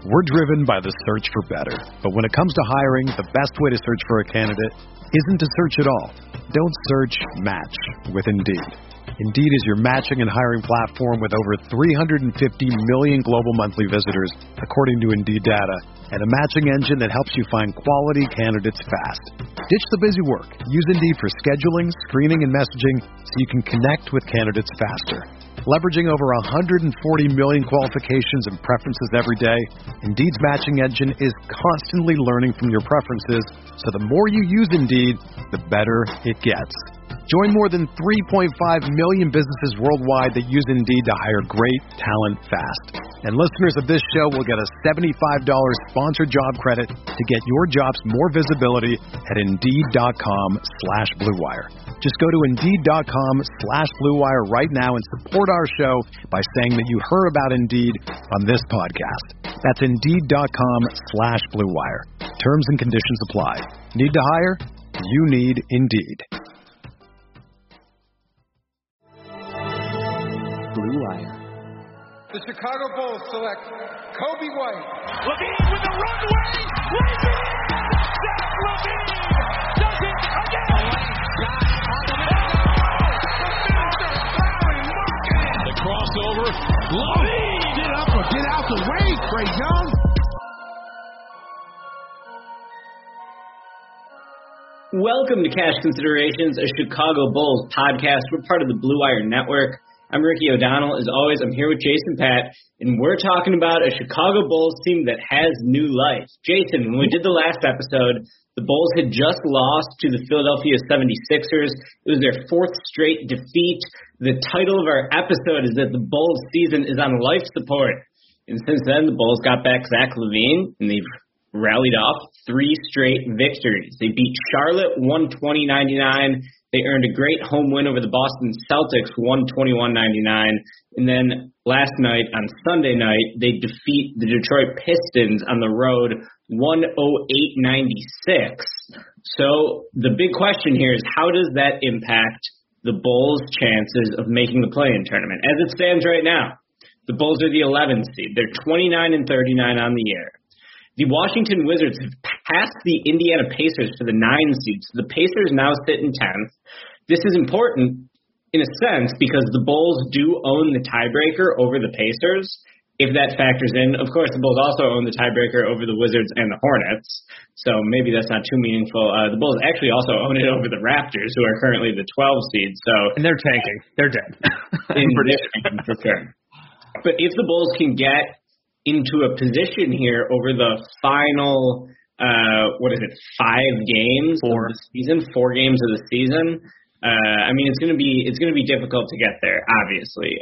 We're driven by the search for better. But when it comes to hiring, the best way to search for a candidate isn't to search at all. Don't search, match with Indeed. Indeed is your matching and hiring platform with over 350 million global monthly visitors, according to Indeed data, and a matching engine that helps you find quality candidates fast. Ditch the busy work. Use Indeed for scheduling, screening, and messaging so you can connect with candidates faster. Leveraging over 140 million qualifications and preferences every day, Indeed's matching engine is constantly learning from your preferences, so the more you use Indeed, the better it gets. Join more than 3.5 million businesses worldwide that use Indeed to hire great talent fast. And listeners of this show will get a $75 sponsored job credit to get your jobs more visibility at Indeed.com/Blue Wire. Just go to Indeed.com/Blue Wire right now and support our show by saying that you heard about Indeed on this podcast. That's Indeed.com/Blue Wire. Terms and conditions apply. Need to hire? You need Indeed. Blue Wire. The Chicago Bulls select Kobe White. LaVine with the runway. Zach LaVine does it again. The crossover. LaVine. Get out the way, Trae Young. Welcome to Cash Considerations, a Chicago Bulls podcast. We're part of the Blue Wire Network. I'm Ricky O'Donnell. As always, I'm here with Jason Patt, and we're talking about a Chicago Bulls team that has new life. Jason, when we did the last episode, the Bulls had just lost to the Philadelphia 76ers. It was their fourth straight defeat. The title of our episode is that the Bulls season is on life support. And since then, the Bulls got back Zach LaVine, and they've rallied off three straight victories. They beat Charlotte 120-99. They earned a great home win over the Boston Celtics 121-99. And then last night, on Sunday night, they defeat the Detroit Pistons on the road 108-96. So the big question here is, how does that impact the Bulls' chances of making the play-in tournament? As it stands right now, the Bulls are the 11th seed. They're 29-39 on the year. The Washington Wizards have passed the Indiana Pacers for the 9 seed. So the Pacers now sit in 10th. This is important in a sense because the Bulls do own the tiebreaker over the Pacers. If that factors in, of course, the Bulls also own the tiebreaker over the Wizards and the Hornets. So maybe that's not too meaningful. The Bulls actually also own it over the Raptors, who are currently the 12 seed. And they're tanking. They're dead. For sure. But if the Bulls can get into a position here over the final, 5 games of the season, 4 games of the season. It's going to be difficult to get there, obviously.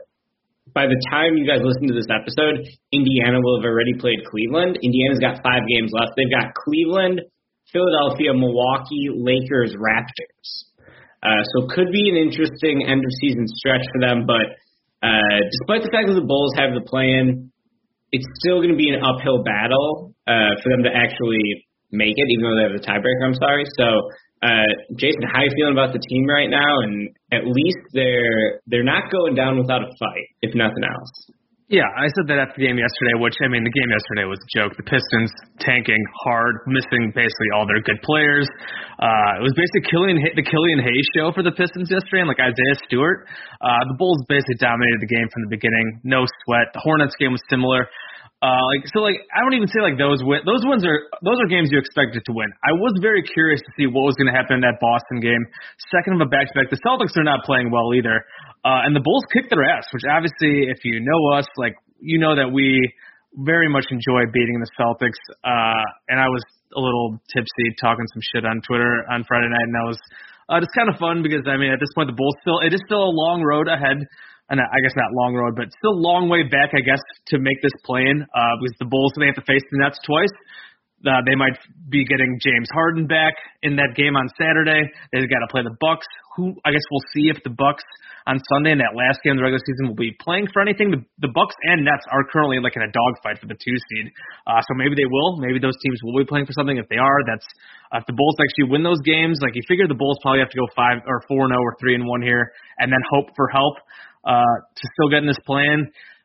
By the time you guys listen to this episode, Indiana will have already played Cleveland. Indiana's got 5 games left. They've got Cleveland, Philadelphia, Milwaukee, Lakers, Raptors. So it could be an interesting end-of-season stretch for them, but despite the fact that the Bulls have the play-in, it's still going to be an uphill battle for them to actually make it, even though they have the tiebreaker. I'm sorry. So, Jason, how are you feeling about the team right now? And at least they're not going down without a fight, if nothing else. Yeah, I said that after the game yesterday, the game yesterday was a joke. The Pistons tanking hard, missing basically all their good players. It was basically the Killian Hayes show for the Pistons yesterday, and Isaiah Stewart. The Bulls basically dominated the game from the beginning. No sweat. The Hornets game was similar. I don't even say those wins. Those are games you expected to win. I was very curious to see what was going to happen in that Boston game. Second of a back-to-back. The Celtics are not playing well either. And the Bulls kicked their ass, which obviously, if you know us, you know that we very much enjoy beating the Celtics. And I was a little tipsy talking some shit on Twitter on Friday night, and that was just kind of fun because, at this point, the Bulls it is still a long road ahead. And I guess not long road, but still a long way back, I guess, to make this play-in. Because the Bulls, they have to face the Nets twice. They might be getting James Harden back in that game on Saturday. They've got to play the Bucks. I guess we'll see if the Bucks on Sunday in that last game of the regular season will be playing for anything. The Bucks and Nets are currently in a dogfight for the 2 seed. So maybe they will. Maybe those teams will be playing for something. If they are, that's if the Bulls actually win those games. You figure the Bulls probably have to go 5 or 4-0 or 3-1 here, and then hope for help to still get in this plan.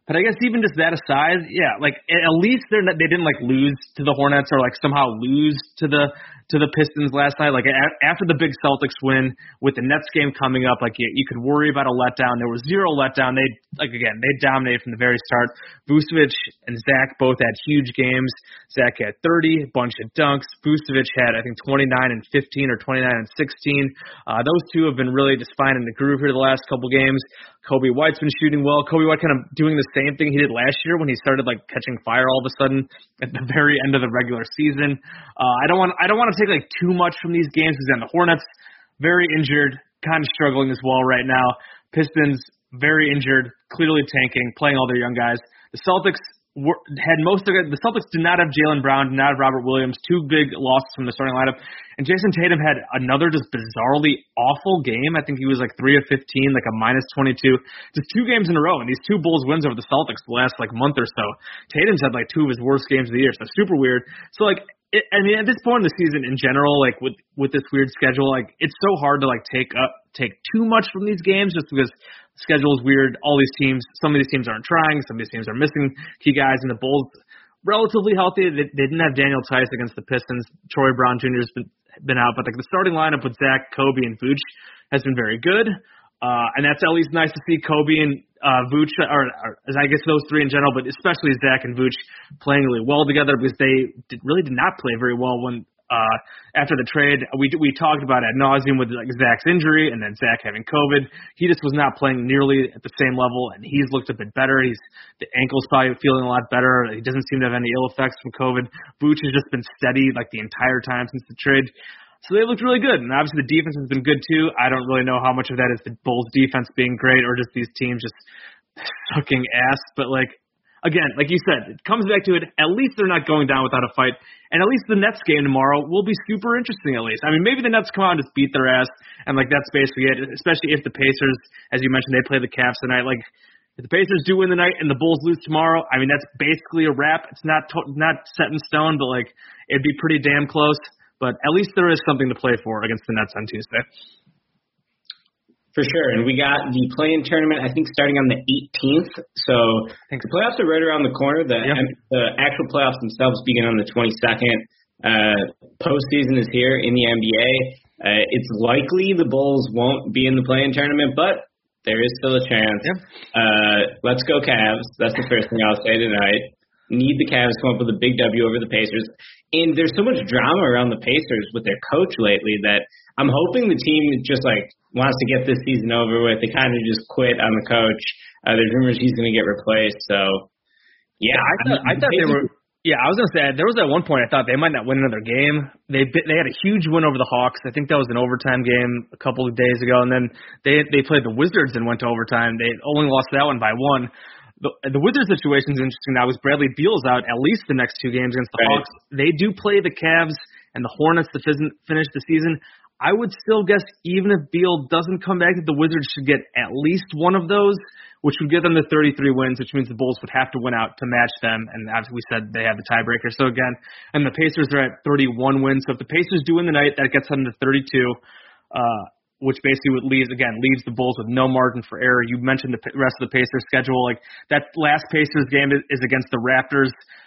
But I guess even just that aside, yeah, like at least they didn't like lose to the Hornets or like somehow lose to the Pistons last night. Like after the big Celtics win with the Nets game coming up, like you could worry about a letdown. There was zero letdown. They dominated from the very start. Vucevic and Zach both had huge games. Zach had 30, a bunch of dunks. Vucevic had I think 29 and 15 or 29 and 16. Those two have been really just finding the groove here the last couple games. Kobe White's been shooting well. Kobe White kind of doing the same thing he did last year when he started like catching fire all of a sudden at the very end of the regular season. I don't want to take like too much from these games because then the Hornets very injured, kind of struggling as well right now. Pistons very injured, clearly tanking, playing all their young guys. The Celtics had most of it. The Celtics did not have Jaylen Brown, did not have Robert Williams, two big losses from the starting lineup. And Jason Tatum had another just bizarrely awful game. I think he was like 3 of 15, like a minus 22. Just 2 games in a row. And these 2 Bulls wins over the Celtics the last like month or so. Tatum's had like 2 of his worst games of the year. So super weird. So like, at this point in the season in general, like with this weird schedule, like it's so hard to like take too much from these games just because the schedule is weird. All these teams, some of these teams aren't trying, some of these teams are missing key guys, and the Bulls relatively healthy. They didn't have Daniel Tice against the Pistons. Troy Brown Jr. has been out, but like the starting lineup with Zach, Kobe, and Vooch has been very good. And that's at least nice to see Kobe and Vooch, or I guess those 3 in general, but especially Zach and Vooch playing really well together because they really did not play very well when after the trade. We talked about ad nauseum with like Zach's injury and then Zach having COVID. He just was not playing nearly at the same level, and he's looked a bit better. The ankle's probably feeling a lot better. He doesn't seem to have any ill effects from COVID. Vooch has just been steady like the entire time since the trade. So they looked really good, and obviously the defense has been good too. I don't really know how much of that is the Bulls' defense being great or just these teams just sucking ass. But like, again, like you said, it comes back to it. At least they're not going down without a fight, and at least the Nets game tomorrow will be super interesting. At least, I mean, maybe the Nets come out and just beat their ass, and like that's basically it. Especially if the Pacers, as you mentioned, they play the Cavs tonight. Like, if the Pacers do win the night and the Bulls lose tomorrow, I mean that's basically a wrap. It's not set in stone, but like it'd be pretty damn close. But at least there is something to play for against the Nets on Tuesday. For sure. And we got the play-in tournament, I think, starting on the 18th. So the playoffs are right around the corner. The actual playoffs themselves begin on the 22nd. Postseason is here in the NBA. It's likely the Bulls won't be in the play-in tournament, but there is still a chance. Let's go Cavs. That's the first thing I'll say tonight. Need the Cavs to come up with a big W over the Pacers. And there's so much drama around the Pacers with their coach lately that I'm hoping the team just like wants to get this season over with. They kind of just quit on the coach. There's rumors he's going to get replaced. So, yeah. I thought they were – yeah, I was going to say, there was at one point I thought they might not win another game. They had a huge win over the Hawks. I think that was an overtime game a couple of days ago. And then they played the Wizards and went to overtime. They only lost that one by 1. The Wizards situation is interesting now because Bradley Beal's out at least the next 2 games against the Hawks. They do play the Cavs and the Hornets to finish the season. I would still guess even if Beal doesn't come back, that the Wizards should get at least one of those, which would give them the 33 wins, which means the Bulls would have to win out to match them. And as we said, they have the tiebreaker. So again, and the Pacers are at 31 wins. So if the Pacers do win the night, that gets them to 32. Which basically leaves the Bulls with no margin for error. You mentioned the rest of the Pacers schedule. Like that last Pacers game is against the Raptors.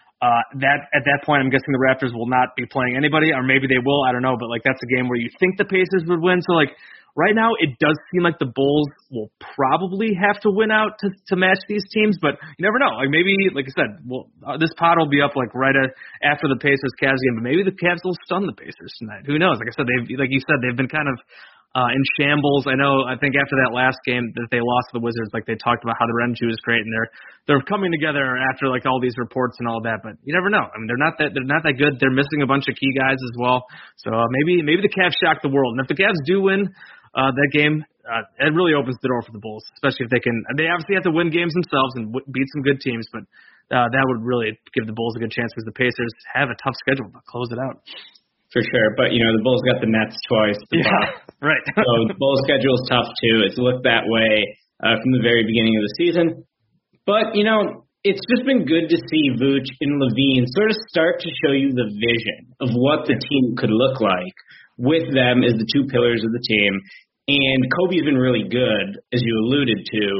At that point, I'm guessing the Raptors will not be playing anybody, or maybe they will. I don't know, but like that's a game where you think the Pacers would win. So like right now, it does seem like the Bulls will probably have to win out to match these teams, but you never know. Like maybe, like I said, this pod will be up like right after the Pacers Cavs game, but maybe the Cavs will stun the Pacers tonight. Who knows? Like I said, they've been kind of in shambles. I think after that last game that they lost to the Wizards, like they talked about how the Renju is great and they're coming together after like all these reports and all that. But you never know. I mean, they're not that good. They're missing a bunch of key guys as well. So maybe the Cavs shock the world. And if the Cavs do win that game, it really opens the door for the Bulls, especially if they can. They obviously have to win games themselves and beat some good teams, but that would really give the Bulls a good chance because the Pacers have a tough schedule to close it out. For sure, but the Bulls got the Nets twice. Right. So the Bulls' schedule is tough too. It's looked that way from the very beginning of the season. But it's just been good to see Vooch and LaVine sort of start to show you the vision of what the team could look like with them as the 2 pillars of the team. And Kobe's been really good, as you alluded to.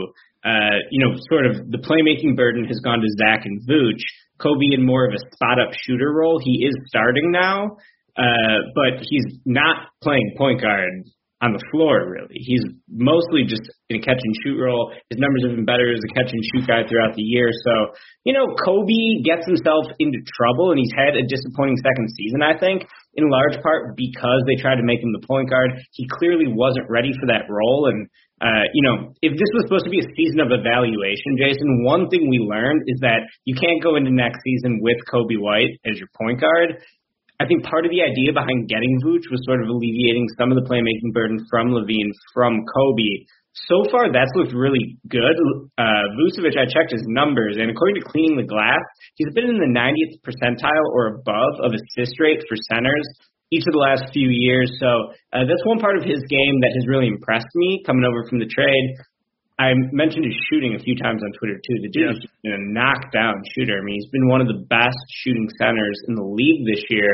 sort of the playmaking burden has gone to Zach and Vooch. Kobe in more of a spot-up shooter role. He is starting now, but he's not playing point guard on the floor, really. He's mostly just in a catch-and-shoot role. His numbers have been better as a catch-and-shoot guy throughout the year. So, Kobe gets himself into trouble, and he's had a disappointing second season, I think, in large part because they tried to make him the point guard. He clearly wasn't ready for that role, and if this was supposed to be a season of evaluation, Jason, one thing we learned is that you can't go into next season with Kobe White as your point guard. I think part of the idea behind getting Vooch was sort of alleviating some of the playmaking burden from LaVine, from Kobe. So far, that's looked really good. Vucevic, I checked his numbers, and according to Cleaning the Glass, he's been in the 90th percentile or above of assist rate for centers each of the last few years. So that's one part of his game that has really impressed me coming over from the trade. I mentioned his shooting a few times on Twitter, too. The dude is a knockdown shooter. I mean, he's been one of the best shooting centers in the league this year.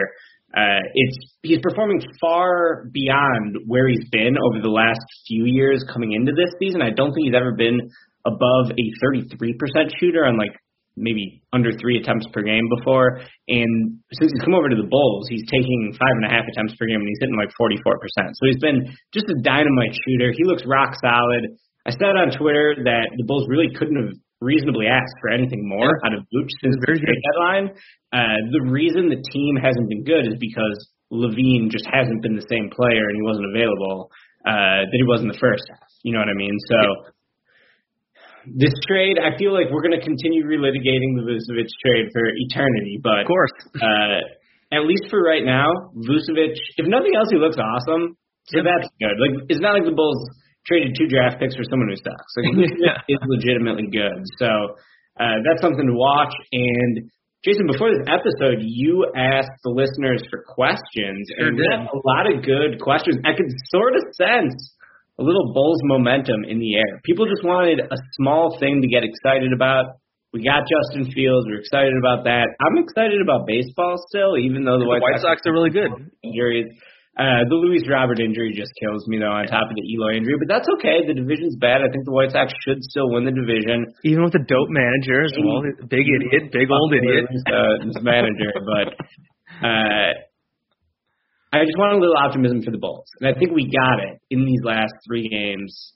He's performing far beyond where he's been over the last few years coming into this season. I don't think he's ever been above a 33% shooter on, maybe under 3 attempts per game before. And since he's come over to the Bulls, he's taking 5.5 attempts per game, and he's hitting 44%. So he's been just a dynamite shooter. He looks rock solid. I said on Twitter that the Bulls really couldn't have reasonably asked for anything more out of Vooch since the trade deadline. The reason the team hasn't been good is because LaVine just hasn't been the same player and he wasn't available that he was in the first half. You know what I mean? So this trade, I feel like we're going to continue relitigating the Vucevic trade for eternity. But of course, at least for right now, Vucevic, if nothing else, he looks awesome. So that's good. It's not like the Bulls traded 2 draft picks for someone who sucks. Is legitimately good. So that's something to watch. And Jason, before this episode, you asked the listeners for questions, and we had a lot of good questions. I could sort of sense a little Bulls momentum in the air. People just wanted a small thing to get excited about. We got Justin Fields. We're excited about that. I'm excited about baseball still, even though the White Sox are really good. The Luis Robert injury just kills me, though, on top of the Eloy injury. But that's okay. The division's bad. I think the White Sox should still win the division. Even with the dope manager as well. Big idiot. Big old idiot. This manager. But I just want a little optimism for the Bulls. And I think we got it in these last 3 games,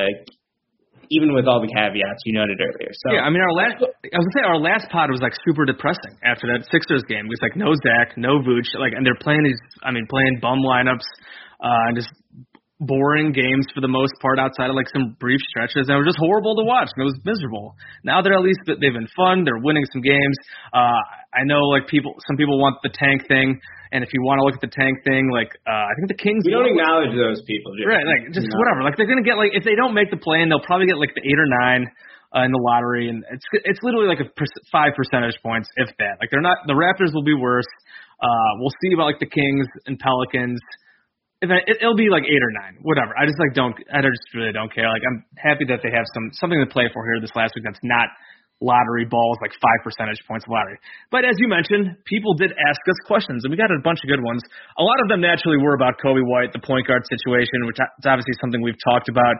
even with all the caveats you noted earlier. So yeah, I mean, our last pod was super depressing after that Sixers game. It was no Zach, no Vooch, and they're playing playing bum lineups, and just boring games for the most part outside of some brief stretches, and it was just horrible to watch, and it was miserable. Now they're at least they've been fun. They're winning some games. I know some people want the tank thing. And if you want to look at the tank thing, I think the Kings. We don't acknowledge those people, Jim. Right? Just whatever. They're gonna get if they don't make the play-in, they'll probably get the 8 or 9 in the lottery, and it's literally 5 percentage points, if that. They're not. The Raptors will be worse. We'll see about the Kings and Pelicans. It'll be 8 or 9, whatever. I just really don't care. I'm happy that they have something to play for here this last week. That's not lottery balls, 5 percentage points of lottery. But as you mentioned, people did ask us questions, and we got a bunch of good ones. A lot of them naturally were about Kobe White, the point guard situation, which is obviously something we've talked about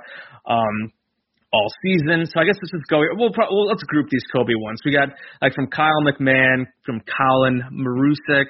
all season. So I guess let's just go. Let's group these Kobe ones. We got from Kyle McMahon, from Colin Marusek.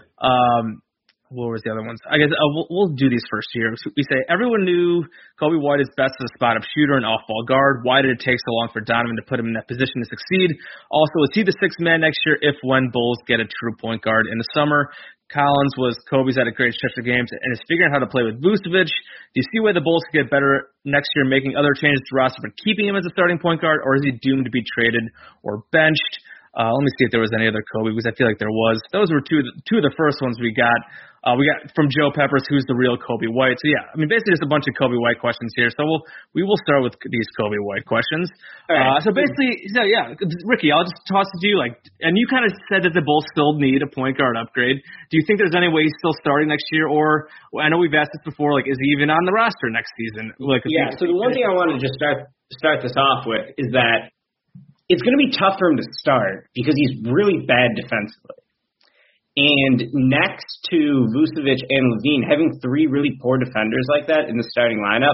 What was the other ones? I guess we'll do these first here. So we say, everyone knew Kobe White is best as a spot-up shooter and off-ball guard. Why did it take so long for Donovan to put him in that position to succeed? Also, is he the 6th man next year if when Bulls get a true point guard in the summer? Collins was Kobe's had a great stretch of games and is figuring out how to play with Vucevic. Do you see where the Bulls could get better next year, making other changes to the roster but keeping him as a starting point guard, or is he doomed to be traded or benched? Let me see if there was any other Kobe, because I feel like there was. Those were two of the first ones we got. We got from Joe Peppers, who's the real Kobe White. So, yeah, I mean, basically just a bunch of Kobe White questions here. So we will start with these Kobe White questions. Right. So basically, Ricky, I'll just toss it to you. And you kind of said that the Bulls still need a point guard upgrade. Do you think there's any way he's still starting next year? Or I know we've asked this before, is he even on the roster next season? So the one thing I want to just start this off with is that it's going to be tough for him to start because he's really bad defensively. And next to Vucevic and LaVine, having 3 really poor defenders like that in the starting lineup,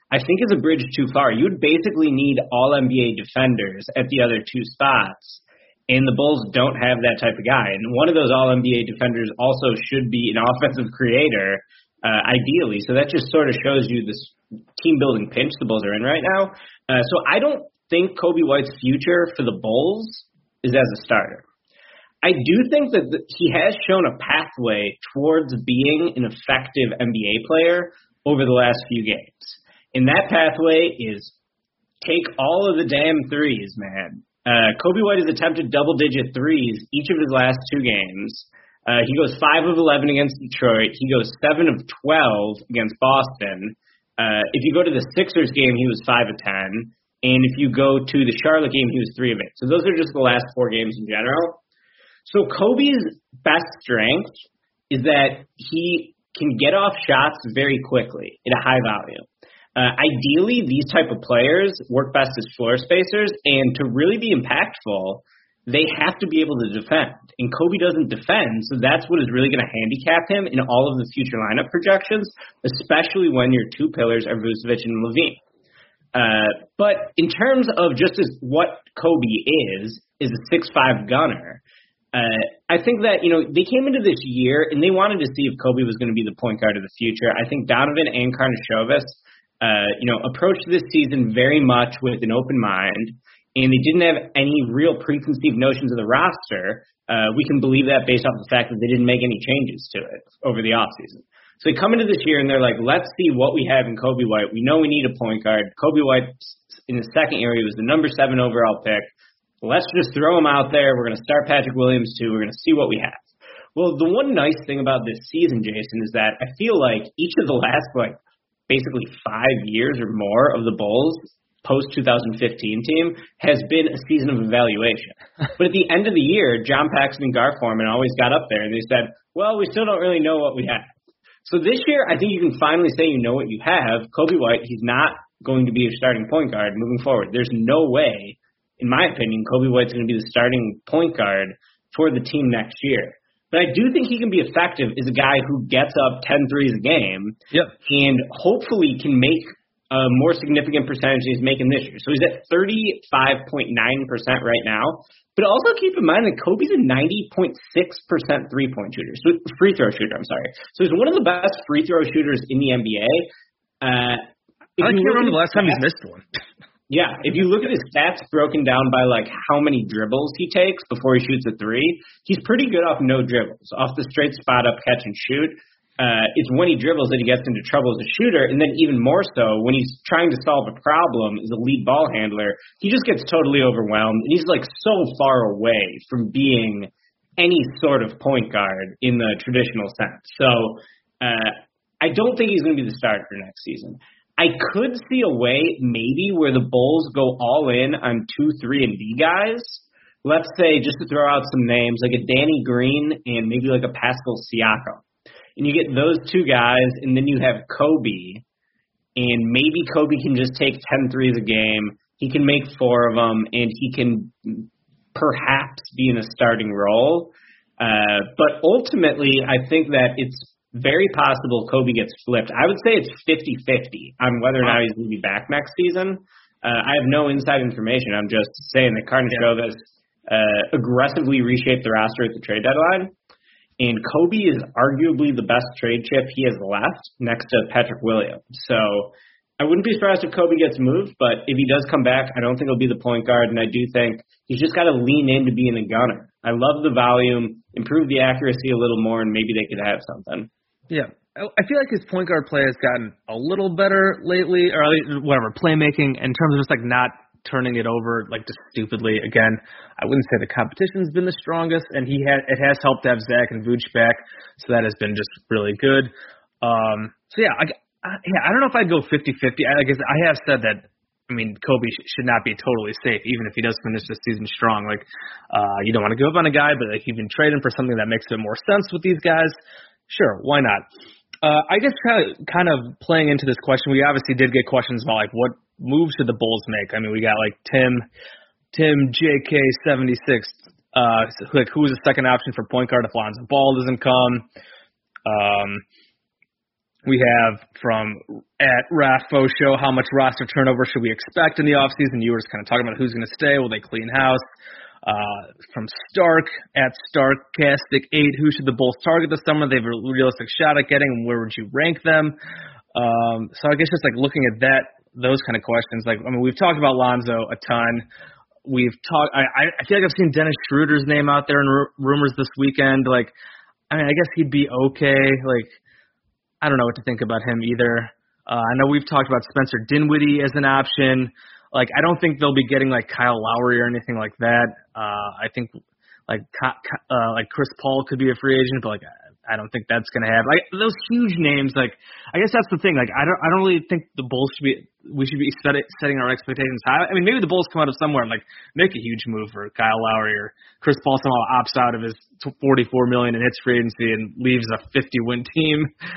I think is a bridge too far. You would basically need all NBA defenders at the other two spots, and the Bulls don't have that type of guy. And one of those all NBA defenders also should be an offensive creator, ideally. So that just sort of shows you this team building pinch the Bulls are in right now. So I don't think Coby White's future for the Bulls is as a starter. I do think that he has shown a pathway towards being an effective NBA player over the last few games. And that pathway is take all of the damn threes, man. Coby White has attempted double-digit threes each of his last two games. He goes 5 of 11 against Detroit. He goes 7 of 12 against Boston. If you go to the Sixers game, he was 5 of 10. And if you go to the Charlotte game, he was 3 of 8. So those are just the last 4 games in general. So Coby's best strength is that he can get off shots very quickly at a high volume. Ideally, these type of players work best as floor spacers, and to really be impactful, they have to be able to defend. And Coby doesn't defend, so that's what is really going to handicap him in all of the future lineup projections, especially when your two pillars are Vucevic and LaVine. But in terms of just as what Coby is a 6'5" gunner. I think that, they came into this year and they wanted to see if Coby was going to be the point guard of the future. I think Donovan and Karnisovas, approached this season very much with an open mind, and they didn't have any real preconceived notions of the roster. We can believe that based off the fact that they didn't make any changes to it over the offseason. So they come into this year and they're like, let's see what we have in Coby White. We know we need a point guard. Coby White in the second year, he was the number 7 overall pick. Let's just throw him out there. We're going to start Patrick Williams, too. We're going to see what we have. Well, the one nice thing about this season, Jason, is that I feel like each of the last, basically 5 years or more of the Bulls post-2015 team has been a season of evaluation. But at the end of the year, John Paxson and Gar Forman always got up there, and they said, well, we still don't really know what we have. So this year, I think you can finally say you know what you have. Coby White, he's not going to be a starting point guard moving forward. There's no way, in my opinion, Coby White's going to be the starting point guard for the team next year. But I do think he can be effective as a guy who gets up 10 threes a game and hopefully can make a more significant percentage than he's making this year. So he's at 35.9% right now. But also keep in mind that Coby's a 90.6% three-point shooter. So free throw shooter, I'm sorry. So he's one of the best free throw shooters in the NBA. I can't remember the last time he's missed one. Yeah, if you look at his stats broken down by how many dribbles he takes before he shoots a three, he's pretty good off no dribbles, off the straight spot up catch and shoot. It's when he dribbles that he gets into trouble as a shooter, and then even more so when he's trying to solve a problem as a lead ball handler, he just gets totally overwhelmed, and he's so far away from being any sort of point guard in the traditional sense. So I don't think he's going to be the starter next season. I could see a way maybe where the Bulls go all in on 2, 3, and D guys. Let's say, just to throw out some names, like a Danny Green and maybe a Pascal Siakam. And you get those two guys, and then you have Coby, and maybe Coby can just take 10 threes a game. He can make 4 of them, and he can perhaps be in a starting role. But ultimately, I think that it's very possible Coby gets flipped. I would say it's 50-50 on whether or not he's going to be back next season. I have no inside information. I'm just saying that Karnisovas aggressively reshaped the roster at the trade deadline, and Coby is arguably the best trade chip he has left next to Patrick Williams. So I wouldn't be surprised if Coby gets moved, but if he does come back, I don't think he'll be the point guard, and I do think he's just got to lean into being a gunner. I love the volume, improve the accuracy a little more, and maybe they could have something. Yeah. I feel like his point guard play has gotten a little better lately, or whatever, playmaking, in terms of just not turning it over just stupidly. Again, I wouldn't say the competition's been the strongest, and it has helped to have Zach and Vooch back, so that has been just really good. I don't know if I'd go 50-50. I guess I have said that. Coby should not be totally safe, even if he does finish this season strong. You don't want to give up on a guy, but you've been trading for something that makes a bit more sense with these guys. Sure, why not? I guess kind of playing into this question, we obviously did get questions about what moves should the Bulls make. We got Tim JK76, who is the second option for point guard if Lonzo Ball doesn't come. We have from at Raffo Show, how much roster turnover should we expect in the offseason? You were just kind of talking about who's going to stay. Will they clean house? From Stark at Starkastic8, who should the Bulls target this summer? They have a realistic shot at getting, and where would you rank them? So I guess just like looking at those kind of questions. Like, I mean, we've talked about Lonzo a ton. We've talked. I feel like I've seen Dennis Schroeder's name out there in rumors this weekend. Like, I mean, I guess he'd be okay. Like, I don't know what to think about him either. I know we've talked about Spencer Dinwiddie as an option. Like, I don't think they'll be getting like Kyle Lowry or anything like that. I think like Chris Paul could be a free agent, but like I don't think that's gonna happen. Like those huge names, like I guess that's the thing. Like I don't really think the Bulls we should be setting our expectations high. I mean, maybe the Bulls come out of somewhere and like make a huge move for Kyle Lowry, or Chris Paul somehow opts out of his $44 million and hits free agency and leaves a 50-win team.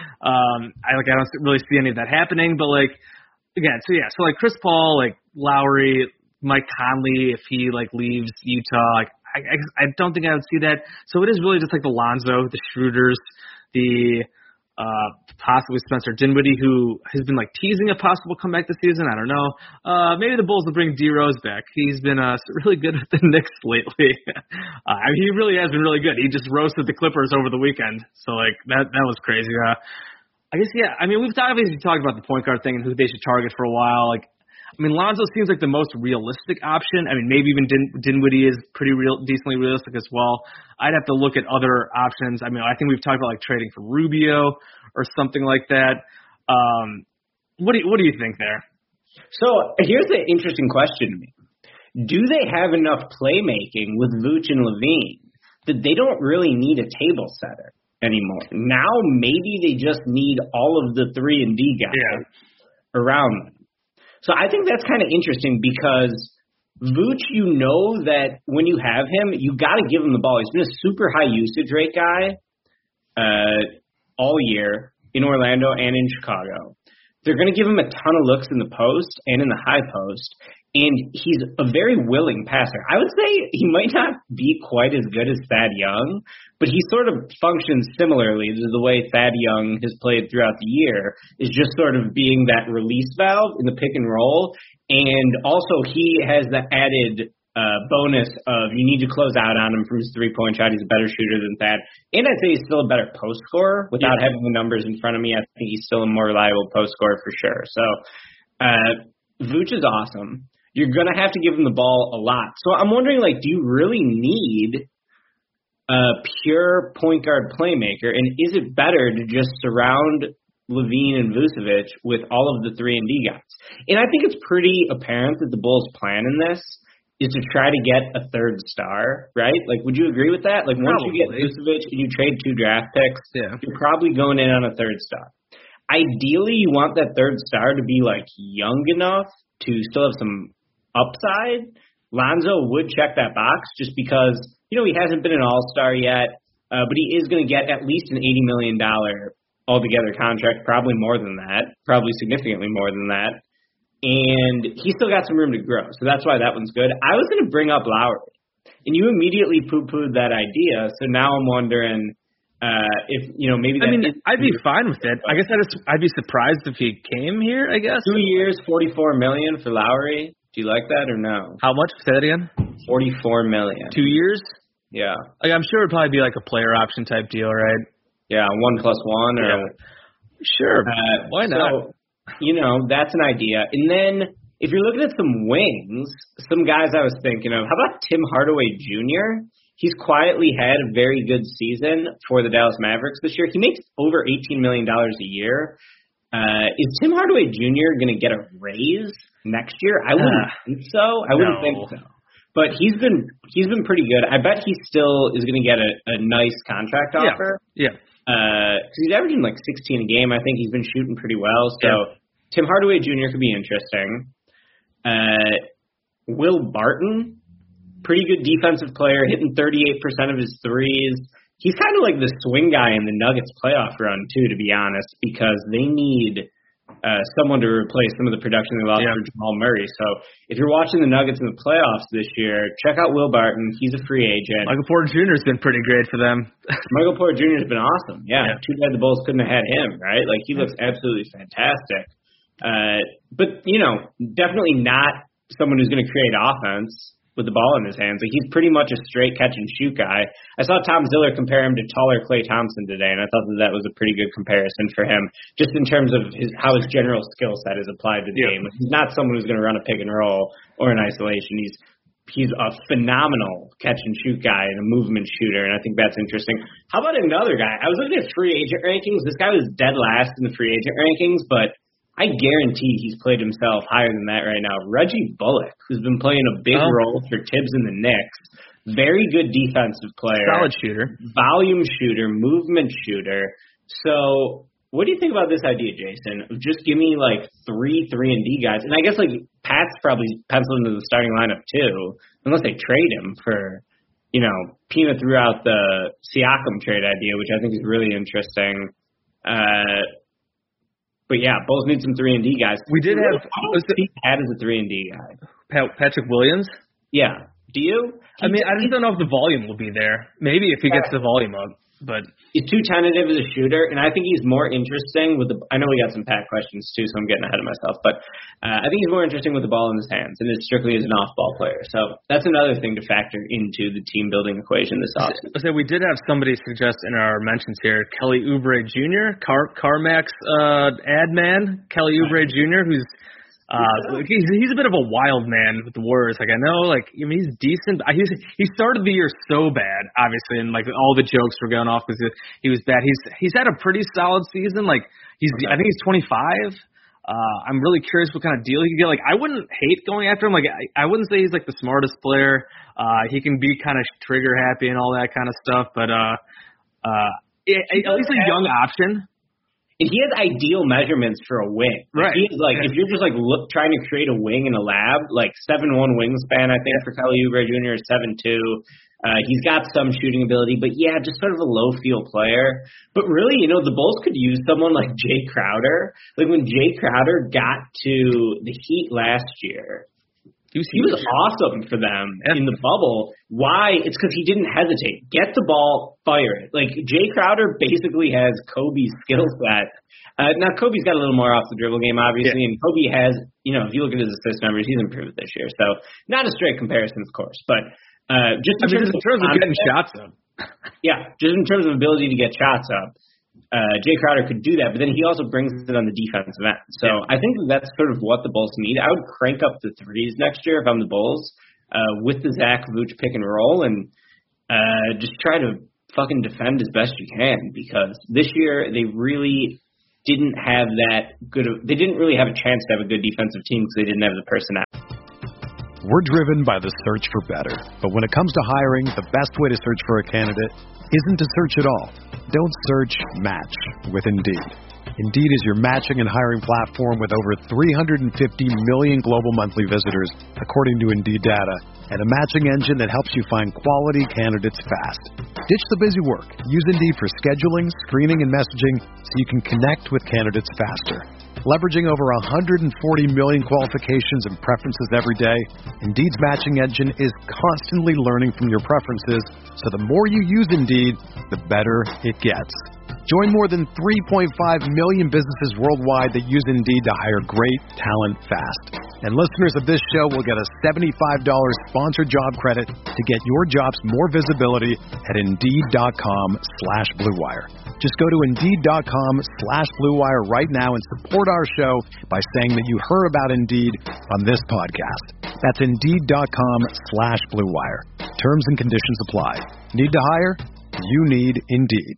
I don't really see any of that happening. But like again, so like Chris Paul, like Lowry, Mike Conley, if he like leaves Utah, like I don't think I would see that. So it is really just like the Lonzo, the Schroeders, the possibly Spencer Dinwiddie, who has been like teasing a possible comeback this season. I don't know. Maybe the Bulls will bring D Rose back. He's been really good with the Knicks lately. I mean, he really has been really good. He just roasted the Clippers over the weekend. So like that was crazy. I guess I mean, we've obviously talked about the point guard thing and who they should target for a while. Like, I mean, Lonzo seems like the most realistic option. I mean, maybe even Dinwiddie is decently realistic as well. I'd have to look at other options. I mean, I think we've talked about like trading for Rubio or something like that. What do you think there? So here's the interesting question to me. Do they have enough playmaking with Vooch and LaVine that they don't really need a table setter anymore? Now maybe they just need all of the 3-and-D guys around them. So I think that's kind of interesting because Vooch, you know that when you have him, you got to give him the ball. He's been a super high usage rate guy all year in Orlando and in Chicago. They're going to give him a ton of looks in the post and in the high post, and he's a very willing passer. I would say he might not be quite as good as Thad Young, but he sort of functions similarly to the way Thad Young has played throughout the year, is just sort of being that release valve in the pick and roll. And also he has the added bonus of you need to close out on him from his three-point shot. He's a better shooter than Thad. And I'd say he's still a better post scorer without having the numbers in front of me. I think he's still a more reliable post scorer for sure. So Vooch is awesome. You're going to have to give him the ball a lot. So I'm wondering, like, do you really need a pure point guard playmaker? And is it better to just surround LaVine and Vucevic with all of the 3-and-D guys? And I think it's pretty apparent that the Bulls' plan in this is to try to get a third star, right? Like, would you agree with that? Like, once you get Vucevic and you trade 2 draft picks, you're probably going in on a third star. Ideally, you want that third star to be, like, young enough to still have some upside. Lonzo would check that box just because, you know, he hasn't been an all-star yet, but he is going to get at least an $80 million altogether contract, probably more than that, probably significantly more than that. And he's still got some room to grow, so that's why that one's good. I was going to bring up Lowry, and you immediately poo-pooed that idea, so now I'm wondering if, you know, maybe that... I mean, I'd be fine with it. I guess I'd be surprised if he came here, I guess. 2 years, $44 million for Lowry. Do you like that or no? How much? Say that again. $44 million. 2 years? Yeah. Like, I'm sure it'd probably be like a player option type deal, right? Yeah, 1+1 or... Sure. Why not? So, you know, that's an idea. And then if you're looking at some wings, some guys I was thinking of, how about Tim Hardaway Jr.? He's quietly had a very good season for the Dallas Mavericks this year. He makes over $18 million a year. Is Tim Hardaway Jr. going to get a raise next year? I wouldn't think so. I wouldn't think so. But he's been pretty good. I bet he still is going to get a nice contract offer. Yeah. Because he's averaging like 16 a game. I think he's been shooting pretty well. So Tim Hardaway Jr. could be interesting. Will Barton, pretty good defensive player, hitting 38% of his threes. He's kind of like the swing guy in the Nuggets playoff run, too, to be honest, because they need someone to replace some of the production they lost for Jamal Murray. So if you're watching the Nuggets in the playoffs this year, check out Will Barton. He's a free agent. Michael Porter Jr. has been pretty great for them. Michael Porter Jr. has been awesome. Yeah. Too bad the Bulls couldn't have had him, right? Like, he looks absolutely fantastic. But, definitely not someone who's going to create offense with the ball in his hands. Like, he's pretty much a straight catch-and-shoot guy. I saw Tom Ziller compare him to taller Klay Thompson today, and I thought that was a pretty good comparison for him, just in terms of how his general skill set is applied to the game. He's not someone who's going to run a pick-and-roll or an isolation. He's a phenomenal catch-and-shoot guy and a movement shooter, and I think that's interesting. How about another guy? I was looking at free agent rankings. This guy was dead last in the free agent rankings, but I guarantee he's played himself higher than that right now. Reggie Bullock, who's been playing a big role for Tibbs and the Knicks. Very good defensive player. Solid shooter. Volume shooter, movement shooter. So what do you think about this idea, Jason, of just give me like 3 3-and-D guys? And I guess like Pat's probably penciled into the starting lineup too, unless they trade him for, Pina threw out the Siakam trade idea, which I think is really interesting. But yeah, Bulls need some 3-and-D guys. We did have. I don't see Pat as a 3-and-D guy. Patrick Williams? Yeah. Do you? I just don't know if the volume will be there. Maybe if he gets the volume up. But he's too tentative as a shooter, and I think he's more interesting with the. I know we got some Pat questions too, so I'm getting ahead of myself. But I think he's more interesting with the ball in his hands, and it's strictly as an off-ball player. So that's another thing to factor into the team-building equation this offseason. So we did have somebody suggest in our mentions here, Kelly Oubre Jr., CarMax ad man, Kelly Oubre Jr., who's he's a bit of a wild man with the words. Like, I know, he's decent. He started the year so bad, obviously, and all the jokes were going off because he was bad. He's had a pretty solid season. I think he's 25. I'm really curious what kind of deal he could get. I wouldn't hate going after him. I wouldn't say he's the smartest player. He can be kind of trigger happy and all that kind of stuff, but at least a young option. And he has ideal measurements for a wing. Right. He is if you're just trying to create a wing in a lab, 7'1" wingspan, I think for Kelly Oubre Jr. is 7'2". He's got some shooting ability, but just sort of a low field player. But really, the Bulls could use someone like Jay Crowder. When Jay Crowder got to the Heat last year, he was awesome for them in the bubble. Why? It's because he didn't hesitate. Get the ball, fire it. Jay Crowder basically has Kobe's skill set. Now, Kobe's got a little more off the dribble game, obviously, and Kobe has, if you look at his assist numbers, he's improved this year. So not a straight comparison, of course, but just in terms of getting shots up. Yeah, just in terms of ability to get shots up. Jay Crowder could do that, but then he also brings it on the defensive end. So I think that's sort of what the Bulls need. I would crank up the threes next year if I'm the Bulls with the Zach Vooch pick and roll and just try to fucking defend as best you can, because this year they really didn't have they didn't really have a chance to have a good defensive team because they didn't have the personnel. We're driven by the search for better. But when it comes to hiring, the best way to search for a candidate isn't to search at all. Don't search, match with Indeed. Indeed is your matching and hiring platform with over 350 million global monthly visitors, according to Indeed data, and a matching engine that helps you find quality candidates fast. Ditch the busy work. Use Indeed for scheduling, screening, and messaging so you can connect with candidates faster. Leveraging over 140 million qualifications and preferences every day, Indeed's matching engine is constantly learning from your preferences, so the more you use Indeed, the better it gets. Join more than 3.5 million businesses worldwide that use Indeed to hire great talent fast. And listeners of this show will get a $75 sponsored job credit to get your jobs more visibility at Indeed.com/Blue Wire. Just go to Indeed.com/Blue Wire right now and support our show by saying that you heard about Indeed on this podcast. That's Indeed.com/Blue Wire. Terms and conditions apply. Need to hire? You need Indeed.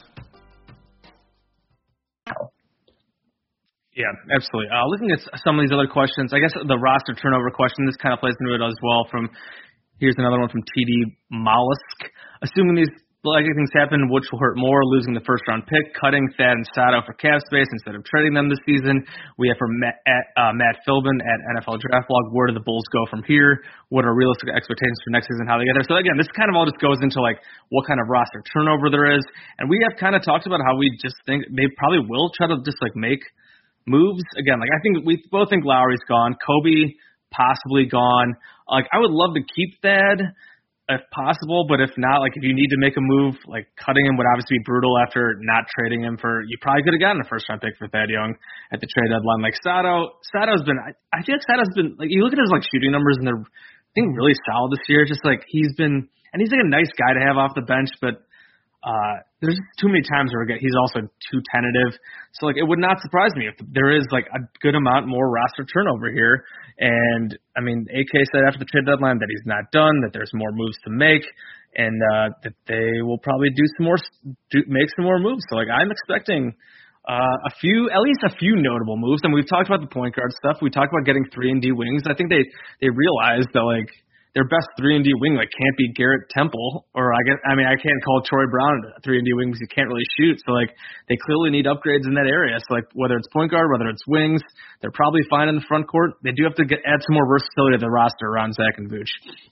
Yeah, absolutely. Looking at some of these other questions, I guess the roster turnover question, this kind of plays into it as well. Here's another one from TD Mollusk. Assuming these likely things happen, which will hurt more, losing the first-round pick, cutting Thad and Sato for cap space instead of trading them this season. We have from Matt Philbin at NFL Draft Blog, where do the Bulls go from here? What are realistic expectations for next season, how they get there? So, again, this kind of all just goes into, what kind of roster turnover there is. And we have kind of talked about how we just think they probably will try to just, make moves, again, like I think we both think Lowry's gone. Kobe possibly gone. Like I would love to keep Thad if possible, but if not, like if you need to make a move, like cutting him would obviously be brutal after not trading him for. You probably could have gotten a first round pick for Thad Young at the trade deadline. Like Sato's been. I feel like Sato's been like you look at his like shooting numbers and they're I think really solid this year. Just like he's been, and he's like a nice guy to have off the bench, but there's too many times where he's also too tentative. So like it would not surprise me if there is like a good amount more roster turnover here. And I mean, AK said after the trade deadline that he's not done, that there's more moves to make, and that they will probably make some more moves. So like I'm expecting at least a few notable moves. And we've talked about the point guard stuff. We talked about getting 3-and-D wings. I think they realized that like their best 3-and-D wing like can't be Garrett Temple, or I can't call Troy Brown a 3-and-D wing because he can't really shoot. So like they clearly need upgrades in that area. So like whether it's point guard, whether it's wings, they're probably fine in the front court. They do have to add some more versatility to the roster around Zach and Vooch.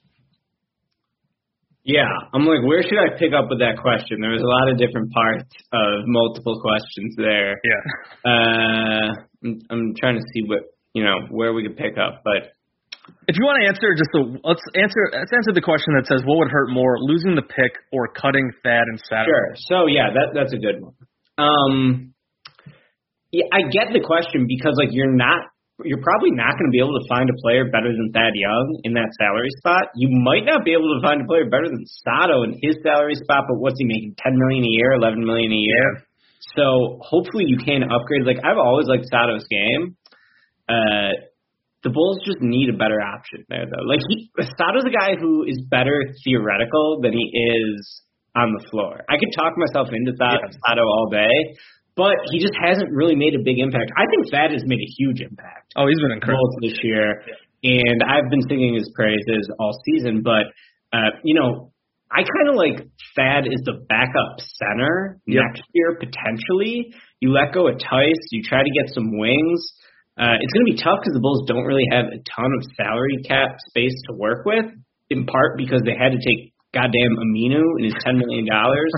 Yeah, I'm like, where should I pick up with that question? There was a lot of different parts of multiple questions there. Yeah. I'm trying to see where we could pick up, but. If you want to answer, let's answer the question that says, what would hurt more, losing the pick or cutting Thad and Sato? Sure. So yeah, that's a good one. Yeah, I get the question because like you're probably not going to be able to find a player better than Thad Young in that salary spot. You might not be able to find a player better than Sato in his salary spot, but what's he making? $10 million a year, $11 million a year. Yeah. So hopefully you can upgrade. Like I've always liked Sato's game. The Bulls just need a better option there, though. Like Sato's a guy who is better theoretical than he is on the floor. I could talk myself into Sato all day, but he just hasn't really made a big impact. I think Thad has made a huge impact. Oh, he's been incredible this year, and I've been singing his praises all season. But I kind of like Thad is the backup center next year potentially. You let go of Tice, you try to get some wings. It's going to be tough because the Bulls don't really have a ton of salary cap space to work with, in part because they had to take goddamn Aminu and his $10 million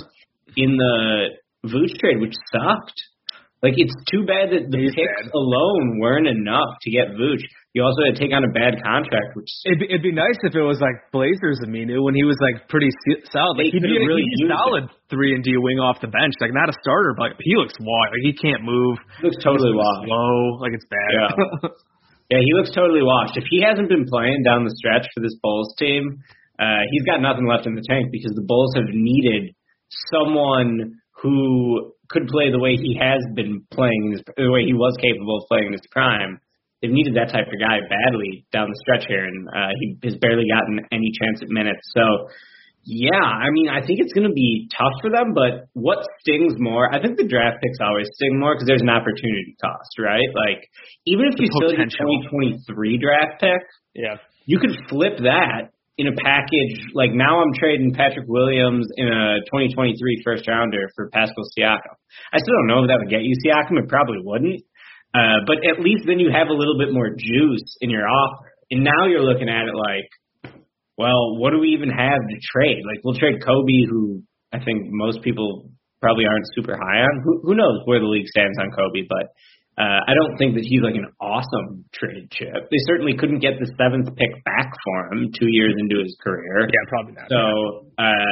in the Vooch trade, which sucked. Like, it's too bad that the picks alone weren't enough to get Vooch. You also had to take on a bad contract, which it'd be nice if it was like Blazers Aminu when he was like pretty solid. Like, he'd be a solid 3-and-D wing off the bench, like not a starter, but he looks washed. Like he can't move. He looks totally washed. Slow, like it's bad. Yeah. Yeah, he looks totally washed. If he hasn't been playing down the stretch for this Bulls team, he's got nothing left in the tank because the Bulls have needed someone who could play the way he has been playing, the way he was capable of playing in his prime. They've needed that type of guy badly down the stretch here, and he has barely gotten any chance at minutes. So, yeah, I mean, I think it's going to be tough for them, but what stings more, I think the draft picks always sting more because there's an opportunity cost, right? Like, even if you still get 2023 draft pick, you could flip that in a package. Like, now I'm trading Patrick Williams in a 2023 first-rounder for Pascal Siakam. I still don't know if that would get you Siakam. It probably wouldn't. But at least then you have a little bit more juice in your offer. And now you're looking at it like, well, what do we even have to trade? Like, we'll trade Kobe, who I think most people probably aren't super high on. Who knows where the league stands on Kobe, but I don't think that he's like an awesome trade chip. They certainly couldn't get the 7th pick back for him 2 years into his career. Yeah, probably not. So,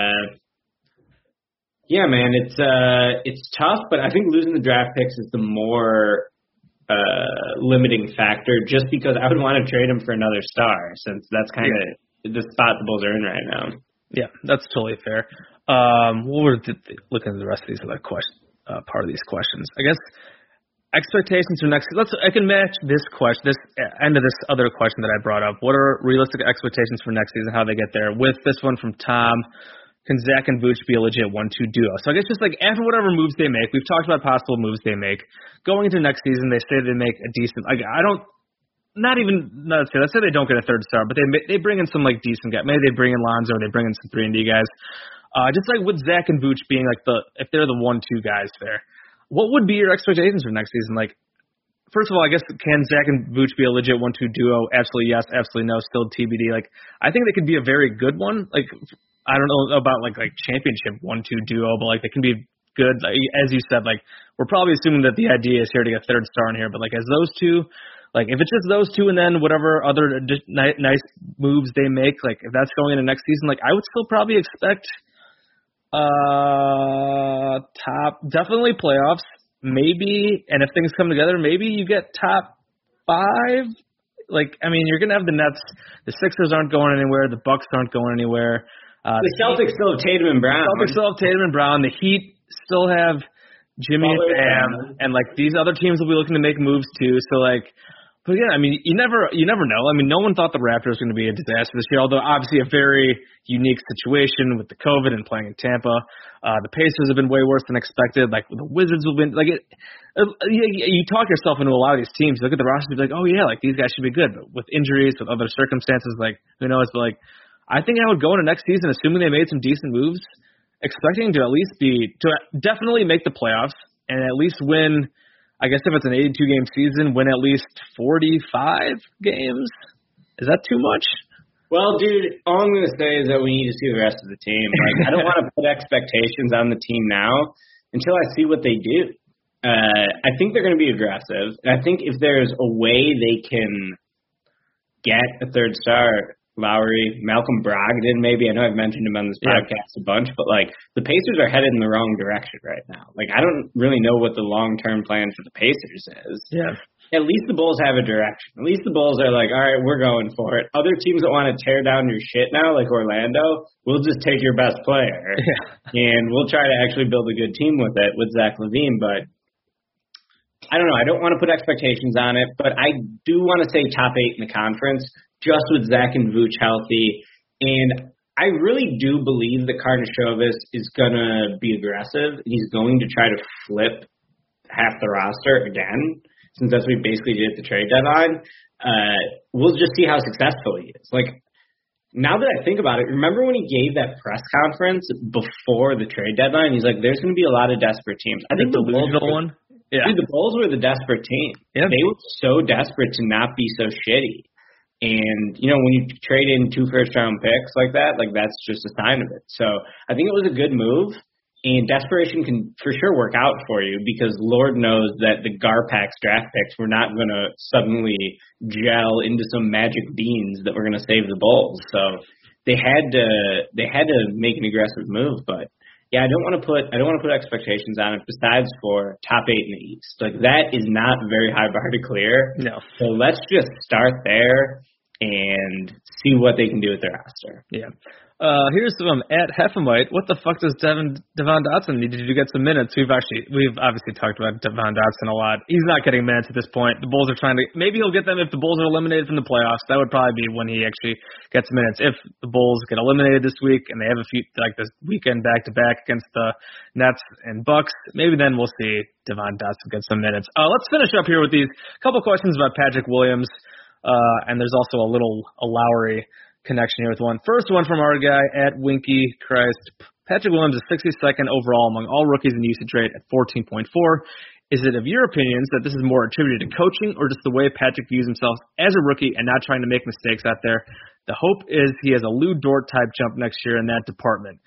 yeah, man, it's tough, but I think losing the draft picks is the more limiting factor, just because I would want to trade him for another star, since that's kind of the spot the Bulls are in right now. Yeah, that's totally fair. We'll look into the rest of these other part of these questions. I guess expectations for next. I can match this question, this end of this other question that I brought up. What are realistic expectations for next season? How they get there? With this one from Tom. Can Zach and Vooch be a legit 1-2 duo? So I guess just like after whatever moves they make, we've talked about possible moves they make. Going into next season, they say they make a decent. Like let's say they don't get a third star, but they bring in some like decent guys. Maybe they bring in Lonzo, or they bring in some 3-and-D guys. Just like with Zach and Vooch being like if they're the 1-2 guys there, what would be your expectations for next season? Like, first of all, I guess can Zach and Vooch be a legit 1-2 duo? Absolutely yes, absolutely no, still TBD. Like, I think they could be a very good one. Like, I don't know about like championship 1-2 duo, but like they can be good. Like, as you said, like, we're probably assuming that the idea is here to get third star in here, but like as those two, like if it's just those two and then whatever other nice moves they make, like if that's going into next season, like I would still probably expect top, definitely playoffs, maybe, and if things come together, maybe you get top 5. Like, I mean, you're going to have the Nets. The Sixers aren't going anywhere. The Bucks aren't going anywhere. The Celtics still have Tatum and Brown. The Heat still have Jimmy and Bam. And, like, these other teams will be looking to make moves, too. So, like, but, yeah, I mean, you never know. I mean, no one thought the Raptors were going to be a disaster this year, although obviously a very unique situation with the COVID and playing in Tampa. The Pacers have been way worse than expected. Like, the Wizards have been, like, you talk yourself into a lot of these teams. You look at the roster and be like, oh, yeah, like, these guys should be good. But with injuries, with other circumstances, like, who knows? But, like, I think I would go into next season, assuming they made some decent moves, expecting to definitely make the playoffs and at least win. I guess if it's an 82-game season, win at least 45 games. Is that too much? Well, dude, all I'm going to say is that we need to see the rest of the team. Like, I don't want to put expectations on the team now until I see what they do. I think they're going to be aggressive. And I think if there's a way they can get a third star, Lowry, Malcolm Brogdon, maybe. I know I've mentioned him on this podcast a bunch, but, like, the Pacers are headed in the wrong direction right now. Like, I don't really know what the long-term plan for the Pacers is. Yeah. At least the Bulls have a direction. At least the Bulls are like, all right, we're going for it. Other teams that want to tear down your shit now, like Orlando, we'll just take your best player. Yeah. And we'll try to actually build a good team with it, with Zach LaVine. But I don't know. I don't want to put expectations on it, but I do want to say top 8 in the conference, just with Zach and Vooch healthy. And I really do believe that Karnisovas is going to be aggressive. He's going to try to flip half the roster again, since that's what we basically did at the trade deadline. We'll just see how successful he is. Like, now that I think about it, remember when he gave that press conference before the trade deadline? He's like, there's going to be a lot of desperate teams. I think the Bulls one. Yeah. Dude, the Bulls were the desperate team. Yeah. They were so desperate to not be so shitty. And, you know, when you trade in 2 first-round picks like that, like, that's just a sign of it. So I think it was a good move, and desperation can for sure work out for you because Lord knows that the Garpax draft picks were not going to suddenly gel into some magic beans that were going to save the Bulls. So they had to make an aggressive move, but yeah, I don't want to put expectations on it besides for top 8 in the East. Like, that is not a very high bar to clear. No. So let's just start there and see what they can do with their roster. Yeah. Here's some at Heffemite. What the fuck does Devon Dotson need to do to get some minutes? We've obviously talked about Devon Dotson a lot. He's not getting minutes at this point. The Bulls are trying to, maybe he'll get them if the Bulls are eliminated from the playoffs. That would probably be when he actually gets minutes. If the Bulls get eliminated this week and they have a few, like this weekend back-to-back against the Nets and Bucks, maybe then we'll see Devon Dotson get some minutes. Let's finish up here with these couple questions about Patrick Williams. And there's also a Lowry connection here with one. First one from our guy at Winky Christ. Patrick Williams is 62nd overall among all rookies in usage rate at 14.4. Is it of your opinions that this is more attributed to coaching or just the way Patrick views himself as a rookie and not trying to make mistakes out there? The hope is he has a Lou Dort type jump next year in that department.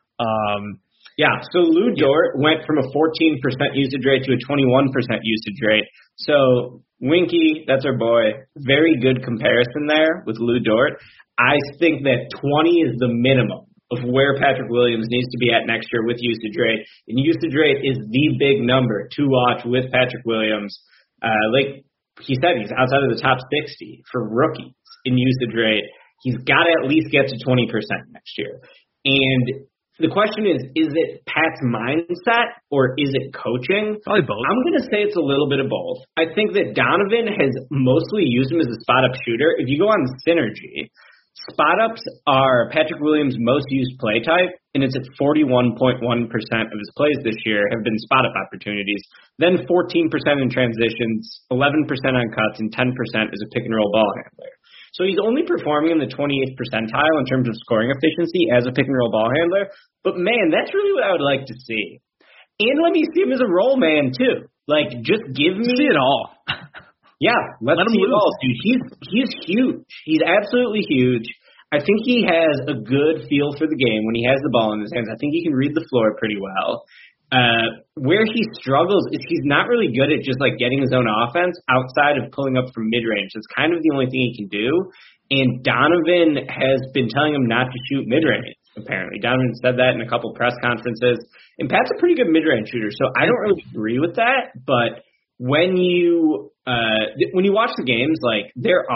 So Lou Dort went from a 14% usage rate to a 21% usage rate. So Winky, that's our boy, very good comparison there with Lou Dort. I think that 20 is the minimum of where Patrick Williams needs to be at next year with usage rate. And usage rate is the big number to watch with Patrick Williams. Like he said, he's outside of the top 60 for rookies in usage rate. He's got to at least get to 20% next year. And the question is it Pat's mindset or is it coaching? Probably both. I'm going to say it's a little bit of both. I think that Donovan has mostly used him as a spot-up shooter. If you go on Synergy, spot-ups are Patrick Williams' most used play type, and it's at 41.1% of his plays this year have been spot-up opportunities. Then 14% in transitions, 11% on cuts, and 10% as a pick-and-roll ball handler. So he's only performing in the 28th percentile in terms of scoring efficiency as a pick-and-roll ball handler. But, man, that's really what I would like to see. And let me see him as a roll man, too. Like, just give me... See it all. Yeah, let him see it all, dude. He's huge. He's absolutely huge. I think he has a good feel for the game when he has the ball in his hands. I think he can read the floor pretty well. Where he struggles is he's not really good at just like getting his own offense outside of pulling up from mid-range. That's kind of the only thing he can do. And Donovan has been telling him not to shoot mid-range, apparently. Donovan said that in a couple press conferences. And Pat's a pretty good mid-range shooter, so I don't really agree with that. But when you watch the games, like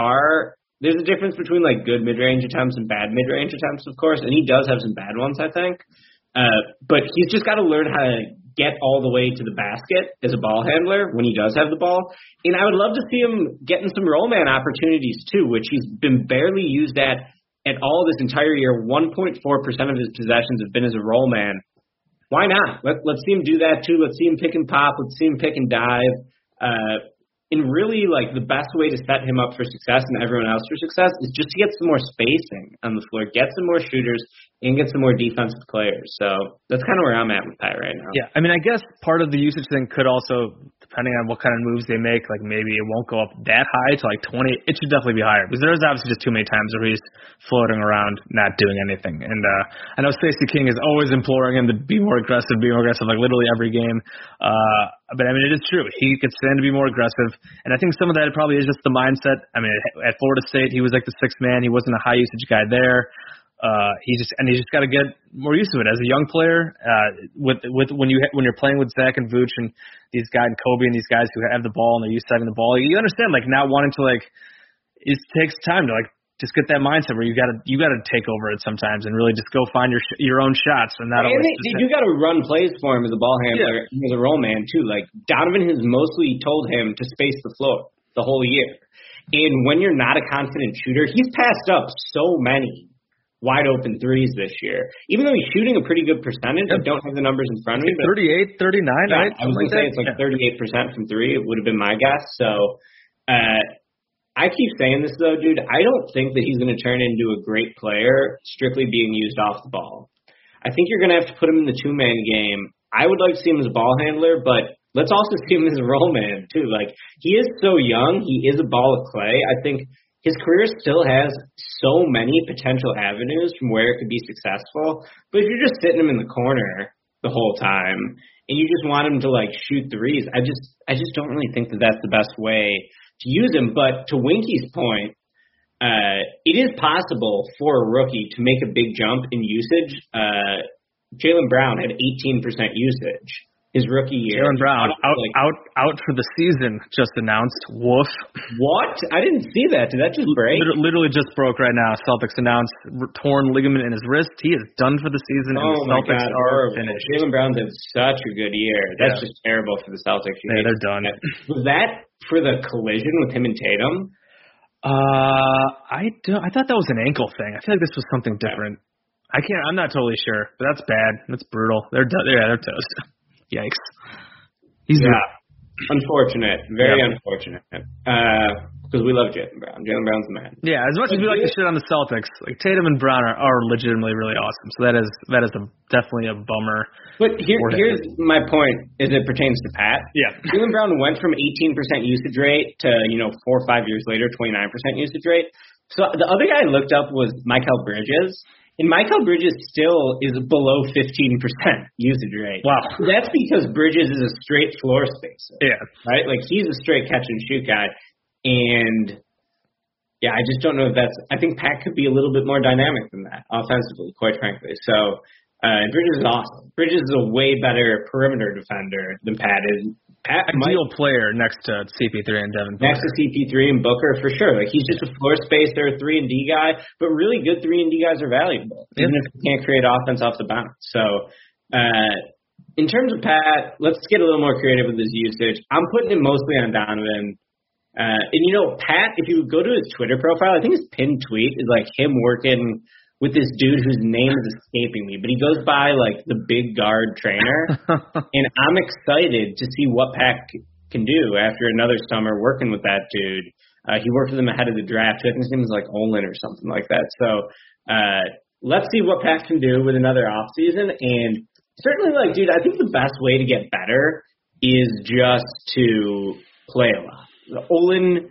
there's a difference between like good mid-range attempts and bad mid-range attempts, of course, and he does have some bad ones, I think. But he's just got to learn how to get all the way to the basket as a ball handler when he does have the ball. And I would love to see him getting some roll man opportunities too, which he's been barely used at all this entire year. 1.4% of his possessions have been as a roll man. Why not? Let's see him do that too. Let's see him pick and pop. Let's see him pick and dive. And really, like, the best way to set him up for success and everyone else for success is just to get some more spacing on the floor, get some more shooters, and get some more defensive players. So that's kind of where I'm at with Pat right now. Yeah, I mean, I guess part of the usage thing could also, depending on what kind of moves they make, like maybe it won't go up that high to like 20. It should definitely be higher because there's obviously just too many times where he's floating around not doing anything. And I know Stacey King is always imploring him to be more aggressive, like literally every game. But I mean, it is true. He could stand to be more aggressive. And I think some of that probably is just the mindset. I mean, at Florida State, he was like the sixth man. He wasn't a high usage guy there. He's just got to get more used to it as a young player. With when you're playing with Zach and Vooch and these guys and Kobe and these guys who have the ball and they're used to having the ball, you understand like not wanting to like it takes time to like just get that mindset where you gotta take over it sometimes and really just go find your own shots and not. And they do got to run plays for him as a ball handler, as a roll man too. Like Donovan has mostly told him to space the floor the whole year, and when you're not a confident shooter, he's passed up so many wide open threes this year. Even though he's shooting a pretty good percentage, I don't have the numbers in front of me. 38, 39, right? I was going to say it's like 38% from three. It would have been my guess. So. I keep saying this, though, dude. I don't think that he's going to turn into a great player strictly being used off the ball. I think you're going to have to put him in the two-man game. I would like to see him as a ball handler, but let's also see him as a roll man, too. Like, he is so young. He is a ball of clay. I think his career still has so many potential avenues from where it could be successful. But if you're just sitting him in the corner the whole time and you just want him to, like, shoot threes, I just don't really think that that's the best way to use him. But to Winky's point, it is possible for a rookie to make a big jump in usage. Jaylen Brown had 18% usage his rookie year. Jaylen Brown out for the season, just announced. Woof. What? I didn't see that. Did that just break? Literally just broke right now. Celtics announced torn ligament in his wrist. He is done for the season, and the Celtics are finished. Jaylen Brown did such a good year. That's just terrible for the Celtics. Yeah, they're done. Was that for the collision with him and Tatum? I thought that was an ankle thing. I feel like this was something different. I'm not totally sure, but that's bad. That's brutal. They're done. Yeah, they're toast. Yikes. Unfortunate. Very unfortunate. Because we love Jaylen Brown. Jaylen Brown's the man. Yeah, as much as we like to shit on the Celtics, like Tatum and Brown are legitimately really awesome. So that is definitely a bummer. But here's my point as it pertains to Pat. Yeah. Jaylen Brown went from 18% usage rate to, 4 or 5 years later, 29% usage rate. So the other guy I looked up was Mikal Bridges. And Mikal Bridges still is below 15% usage rate. Wow. That's because Bridges is a straight floor spacer. Yeah. Right? Like, he's a straight catch and shoot guy. And, yeah, I just don't know if I think Pat could be a little bit more dynamic than that offensively, quite frankly. So, Bridges is awesome. Bridges is a way better perimeter defender than Pat is. Ideal player next to CP3 and Devin Booker. Next to CP3 and Booker, for sure. Like, he's just a floor spacer, 3-and-D guy, but really good 3-and-D guys are valuable, even if you can't create offense off the bounce. So, in terms of Pat, let's get a little more creative with his usage. I'm putting it mostly on Donovan. And, Pat, if you go to his Twitter profile, I think his pinned tweet is, like, him working with this dude whose name is escaping me, but he goes by like the big guard trainer, and I'm excited to see what Pat can do after another summer working with that dude. He worked with him ahead of the draft. I think his name is like Olin or something like that. So let's see what Pat can do with another offseason. And certainly, like, dude, I think the best way to get better is just to play a lot. The Olin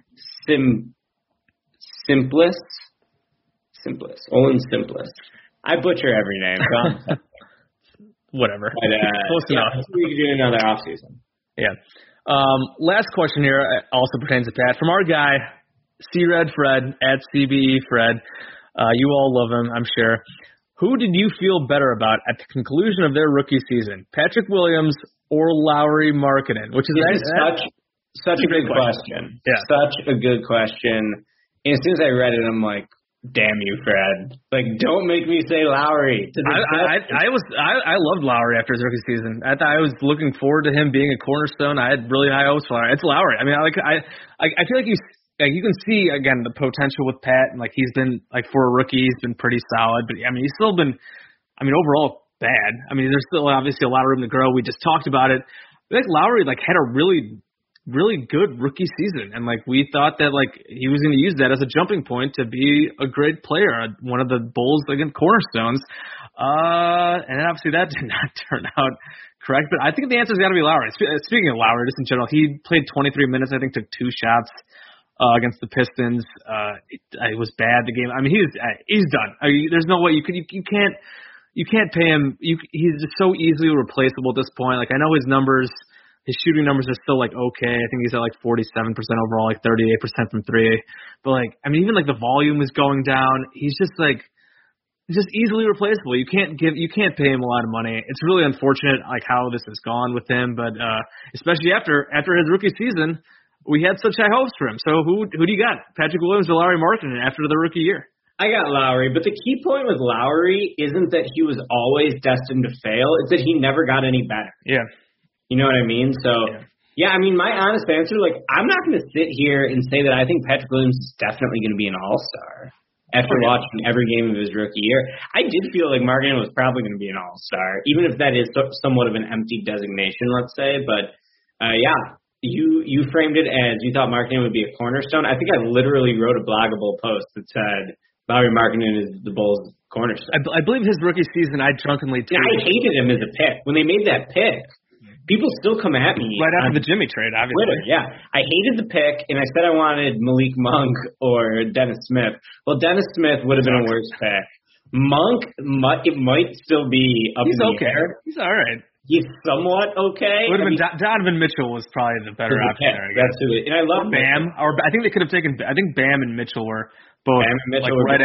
Simplest. Olin Simplest. I butcher every name. whatever. But, Close enough. We could do another offseason. Yeah. Last question here also pertains to Pat. From our guy, C-Red Fred, at CBE Fred. You all love him, I'm sure. Who did you feel better about at the conclusion of their rookie season, Patrick Williams or Lauri Markkanen? Which is such a good question. Yeah. Such a good question. And as soon as I read it, I'm like, damn you, Fred. Like, don't make me say Lauri. I loved Lauri after his rookie season. I was looking forward to him being a cornerstone. I had really high hopes for him. It's Lauri. I mean, I feel like you can see, again, the potential with Pat, and, like, he's been, like, for a rookie, he's been pretty solid. But, I mean, he's still been, overall bad. I mean, there's still obviously a lot of room to grow. We just talked about it. I think Lauri, like, had a really, really good rookie season. And, like, we thought that, like, he was going to use that as a jumping point to be a great player, one of the Bulls, again, cornerstones. And then, obviously, that did not turn out correct. But I think the answer's got to be Lauri. Speaking of Lauri, just in general, he played 23 minutes, I think, took 2 shots. Against the Pistons, it was bad. The game. I mean, he's done. There's no way you can't pay him. He's just so easily replaceable at this point. Like, I know his shooting numbers are still, like, okay. I think he's at like 47% overall, like 38% from 3. But, like, I mean, even like the volume is going down. He's just easily replaceable. You can't pay him a lot of money. It's really unfortunate, like, how this has gone with him. But especially after his rookie season. We had such high hopes for him. So who do you got? Patrick Williams or Lauri Markkanen after the rookie year? I got Lauri, but the key point with Lauri isn't that he was always destined to fail. It's that he never got any better. Yeah. You know what I mean? So, yeah, I mean, my honest answer, like, I'm not going to sit here and say that I think Patrick Williams is definitely going to be an all-star after watching every game of his rookie year. I did feel like Markkanen was probably going to be an all-star, even if that is somewhat of an empty designation, let's say. But, yeah. You framed it as you thought Markkanen would be a cornerstone. I think I literally wrote a bloggable post that said Lauri Markkanen is the Bulls' cornerstone. I believe his rookie season I drunkenly tweeted. I hated him as a pick. When they made that pick, people still come at me. Right after the Jimmy trade, obviously. Twitter, yeah. I hated the pick, and I said I wanted Malik Monk or Dennis Smith. Well, Dennis Smith would have been a worse pick. Monk, it might still be up in the air. He's all right. He's somewhat okay. Would have been Donovan Mitchell was probably the better option there. I guess. That's who it. And I love Bam. Or I think they could have taken. I think Bam and Mitchell were both right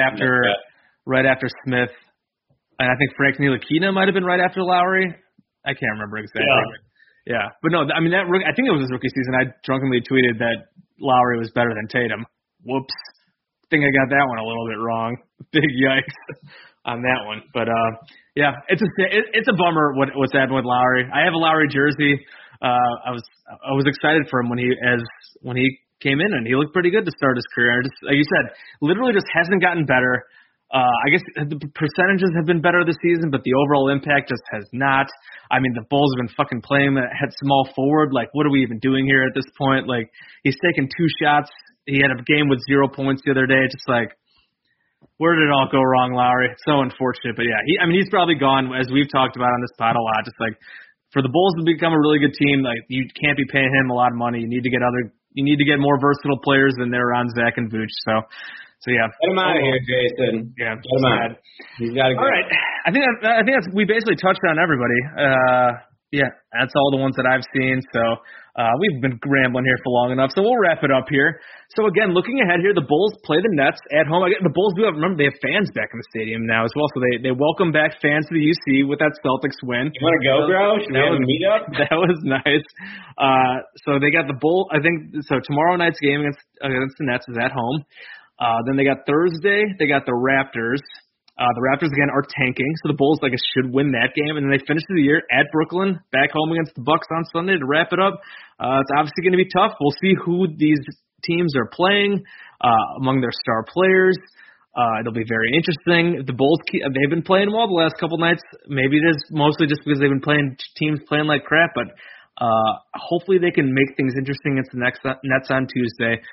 after Smith, and I think Frank Ntilikina might have been right after Lauri. I can't remember exactly. Yeah, but no, I mean I think it was his rookie season. I drunkenly tweeted that Lauri was better than Tatum. Whoops. I think I got that one a little bit wrong. Big yikes on that one. But yeah, it's a bummer what's happened with Lauri. I have a Lauri jersey. I was excited for him when he came in, and he looked pretty good to start his career. Just like you said, literally just hasn't gotten better. I guess the percentages have been better this season, but the overall impact just has not. I mean, the Bulls have been fucking playing at small forward. Like, what are we even doing here at this point? Like, he's taken 2 shots. He had a game with 0 points the other day. Just like, where did it all go wrong, Lauri? So unfortunate. But yeah, he's probably gone, as we've talked about on this pod a lot. Just like, for the Bulls to become a really good team, like, you can't be paying him a lot of money. You need to get more versatile players than they're around Zach and Vooch. So yeah. Get him out of here, Jason. Yeah. Get him out. He's got to go. All right. I think we basically touched on everybody. Yeah, that's all the ones that I've seen. So we've been rambling here for long enough. So we'll wrap it up here. So again, looking ahead here, the Bulls play the Nets at home. The Bulls do have, remember, they have fans back in the stadium now as well. So they welcome back fans to the UC with that Celtics win. You want to go, bro? Should we have a meetup? That was nice. So they got the Bull. I think so. Tomorrow night's game against the Nets is at home. Then they got Thursday. They got the Raptors. The Raptors, again, are tanking, so the Bulls, should win that game. And then they finish the year at Brooklyn, back home against the Bucks on Sunday to wrap it up. It's obviously going to be tough. We'll see who these teams are playing among their star players. It'll be very interesting. The Bulls, they've been playing well the last couple nights. Maybe it is mostly just because they've been playing teams playing like crap, but hopefully they can make things interesting against the Nets on Tuesday.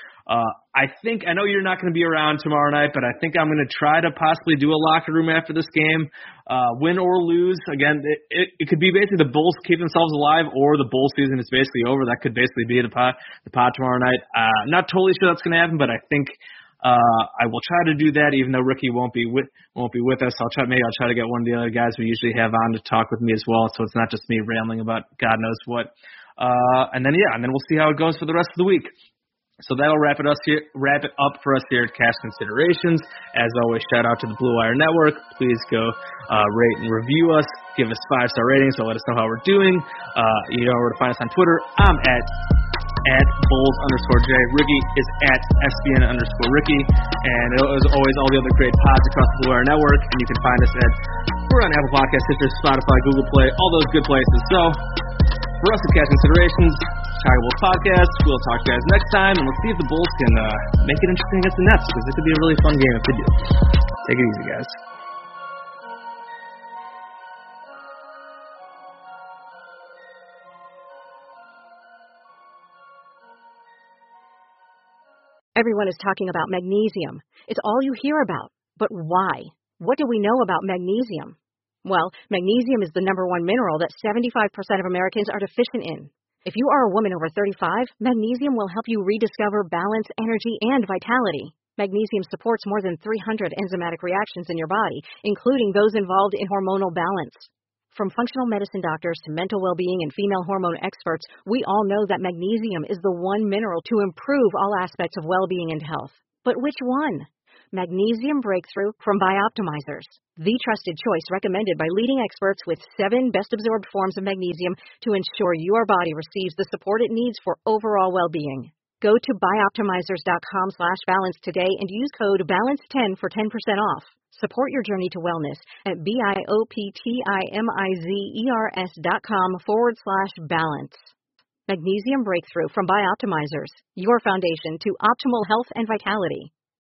I know you're not going to be around tomorrow night, but I think I'm going to try to possibly do a locker room after this game, win or lose. Again, it could be basically the Bulls keep themselves alive, or the Bulls season is basically over. That could basically be the pod tomorrow night. Not totally sure that's going to happen, but I think I will try to do that, even though Ricky won't be with us. I'll try to get one of the other guys we usually have on to talk with me as well, so it's not just me rambling about God knows what. And then we'll see how it goes for the rest of the week. So that'll wrap it up for us here at Cash Considerations. As always, shout out to the Blue Wire Network. Please go rate and review us. Give us 5-star ratings, so let us know how we're doing. You know where to find us on Twitter. I'm at Bulls_J. Ricky is at SBN_Ricky. And as always, all the other great pods across the Blue Wire Network. And you can find us we're on Apple Podcasts, Stitcher, Spotify, Google Play, all those good places. So for us at Cash Considerations, Chicago Bulls Podcast, we'll talk to you guys next time, and let's see if the Bulls can make it interesting against the Nets, because it could be a really fun game if they do. Take it easy, guys. Everyone is talking about magnesium. It's all you hear about. But why? What do we know about magnesium? Well, magnesium is the #1 mineral that 75% of Americans are deficient in. If you are a woman over 35, magnesium will help you rediscover balance, energy, and vitality. Magnesium supports more than 300 enzymatic reactions in your body, including those involved in hormonal balance. From functional medicine doctors to mental well-being and female hormone experts, we all know that magnesium is the one mineral to improve all aspects of well-being and health. But which one? Magnesium Breakthrough from Bioptimizers, the trusted choice recommended by leading experts with 7 best-absorbed forms of magnesium to ensure your body receives the support it needs for overall well-being. Go to bioptimizers.com/balance today and use code BALANCE10 for 10% off. Support your journey to wellness at bioptimizers.com/balance. Magnesium Breakthrough from Bioptimizers, your foundation to optimal health and vitality.